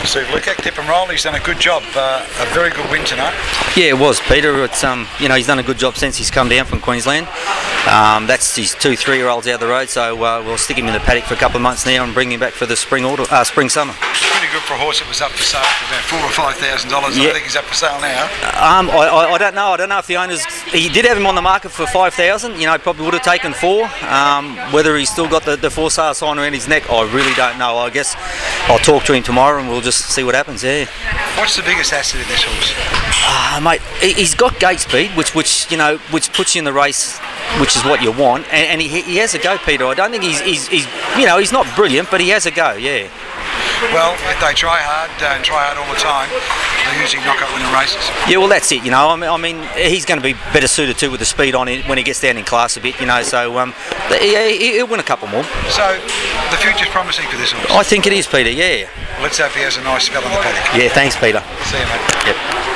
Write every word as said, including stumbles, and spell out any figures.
Steve Luke. Tip and roll, he's done a good job. Uh, a very good win tonight. Yeah, it was, Peter. It's um, you know, he's done a good job since he's come down from Queensland. Um, that's his two three-year-olds out the road, so uh, we'll stick him in the paddock for a couple of months now and bring him back for the spring autumn, uh, spring summer. Pretty good for a horse that was up for sale for about four or five thousand dollars. Yeah. I think he's up for sale now. Um, I, I, I don't know. I don't know if the owners. He did have him on the market for five thousand. You know, probably would have taken four. Um, whether he's still got the, the for sale sign around his neck, I really don't know. I guess I'll talk to him tomorrow and we'll just see what happens. Yeah. What's the biggest asset in this horse? Uh, mate, he- he's got gate speed, which which you know, which puts you in the race, which is what you want, and, and he, he has a go, Peter. I don't think he's, he's he's you know he's not brilliant, but he has a go. Yeah. Well, if they try hard uh, and try hard all the time, they usually knock up winning races. Yeah, well, that's it. You know, I mean, I mean, he's going to be better suited too with the speed on it when he gets down in class a bit. You know, so um, he, he- he'll win a couple more. So, the future's promising for this horse. I think it is, Peter. Yeah. Let's hope he has a nice spell in the paddock. Yeah. Thanks, Peter. See you, mate. Yep.